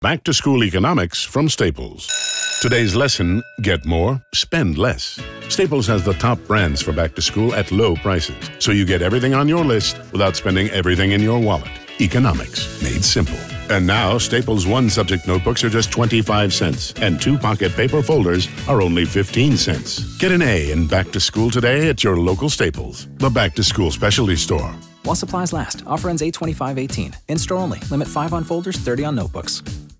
Back to School Economics from Staples. Today's lesson, get more, spend less. Staples has the top brands for back to school at low prices, so you get everything on your list without spending everything in your wallet. Economics made simple. And now, Staples one-subject notebooks are just 25 cents, and 2 pocket paper folders are only 15 cents. Get an A in back to school today at your local Staples, the back to school specialty store. While supplies last. Offer ends 8/25/18. In-store only. Limit 5 on folders, 30 on notebooks.